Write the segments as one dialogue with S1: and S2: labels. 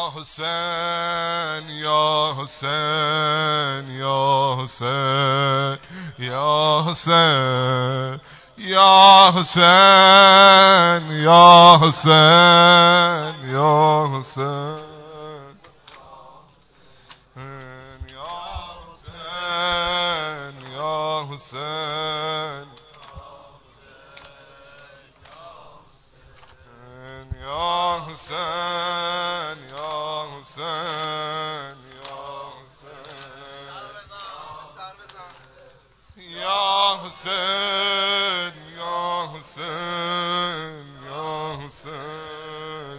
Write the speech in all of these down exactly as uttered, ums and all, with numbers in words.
S1: یا حسین یا حسین یا حسین یا حسین یا حسین یا حسین یا حسین یا حسین یا حسین یا حسین یا حسین یا حسین یا حسین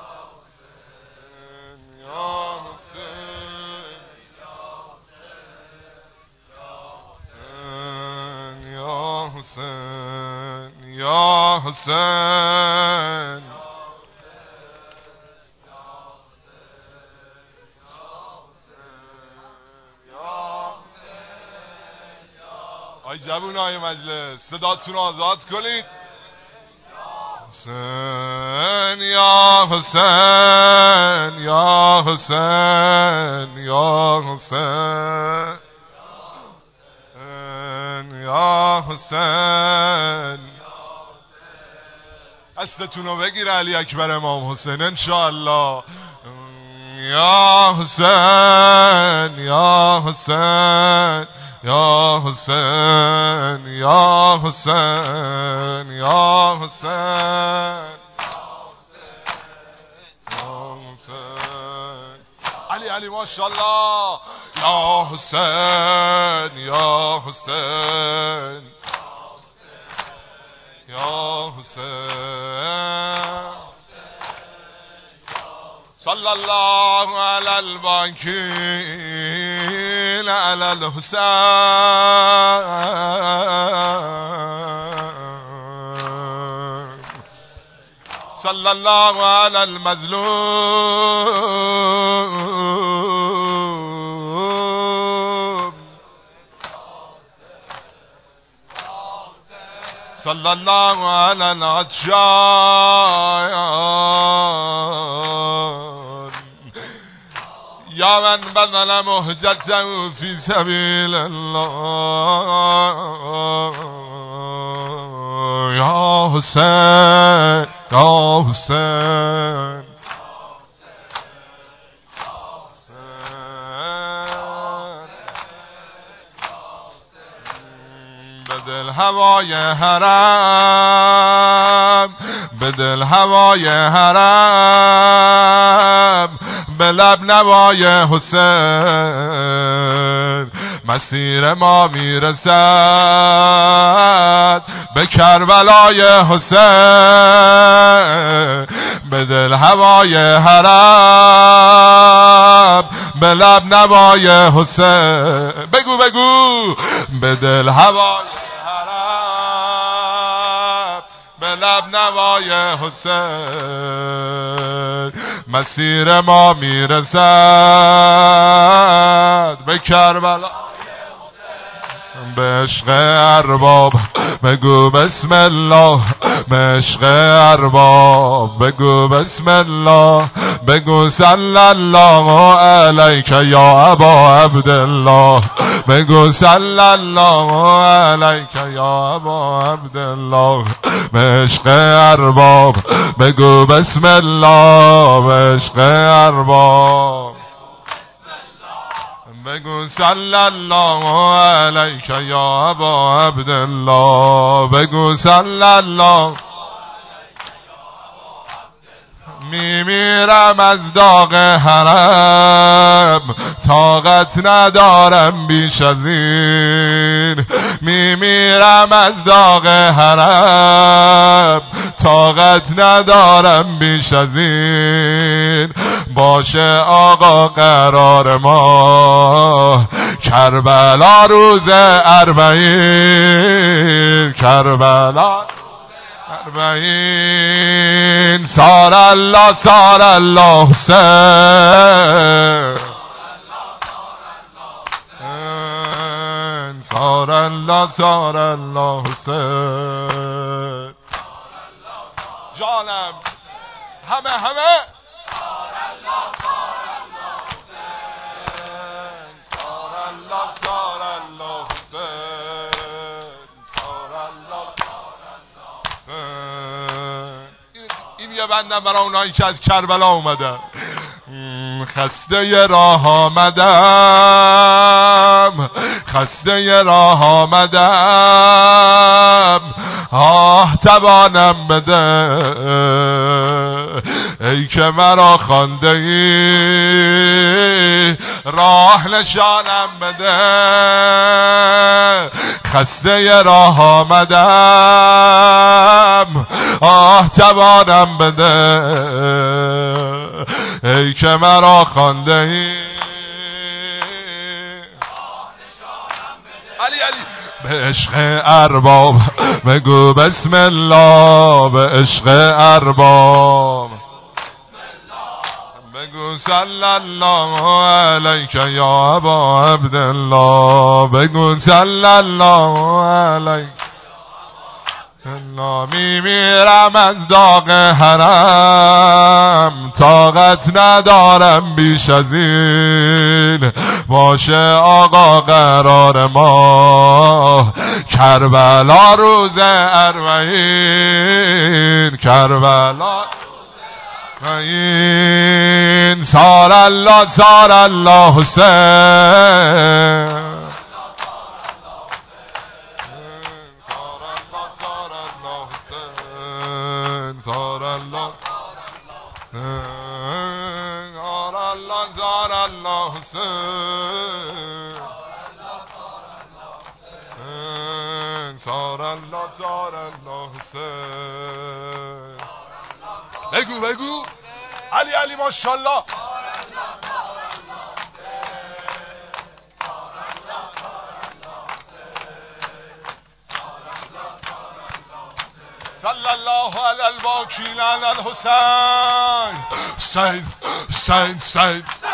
S1: یا حسین یا حسین یا حسین آی جوونای مجلس صداتون آزاد کنید. حسین یا حسین یا حسین یا حسین یا حسین دستتون رو بگیر علی اکبر امام حسین انشاءالله. یا حسین یا حسین یا حسین یا حسین یا حسین یا حسین علی علی ماشاءالله. یا حسین یا حسین یا حسین صلی الله علی الباکین علی الحسین صلی الله علی المظلوم صلی الله علی العطشان یا من بذل مهجته فی سبیل الله. یا حسین یا حسین به دل هوای حرم به دل هوای حرم به لب نوای حسین مسیر ما میرسد به کربلای حسین به دل هوای حرم به لب نوای حسین بگو بگو به دل هوای حرم به لب نوای حسین مسیر ما میرسد به کربلا به عشق ارباب بگو بسم الله به عشق ارباب بگو بسم الله بگو صلی الله علیک یا ابا عبدالله بگو صلی الله علیک یا ابا عبدالله به عشق ارباب بگو بسم الله به عشق ارباب بگو صلی الله علیک یا ابا عبدالله بگو صلی الله. میمیرم از داغ حرم طاقت ندارم بیش از این میمیرم از داغ حرم طاقت ندارم بیش از این باشه آقا قرار ما کربلا روز اربعین کربلا اربعین سار الله سار الله حسین سار الله سار الله حسین جانم همه همه سار الله یه بندم برای اونایی که از کربلا اومدن. خسته ی راه آمدم، خسته ی راه آمدم، آه توانم بده ای که مرا خوانده ای، راه نشانم بده. خسته ی راه آمدم، آه توانم بده ای که مرا خوانده ای. علی علی به عشق ارباب بگو بسم الله، به عشق ارباب بگو صلی الله علیک یا ابا عبدالله، بگو صلی الله علیک. می میرم از داغ حرم، طاقت ندارم بیش از این، باشه آقا قرار ما کربلا روز اربعین، کربلا این سار الله سار الله حسین، زار الله زار الله زار الله حسین، زار الله زار الله حسین. بگو بگو علی علی ماشاءالله. صلی الله علی الواکیل علی الحسین. سید سید سید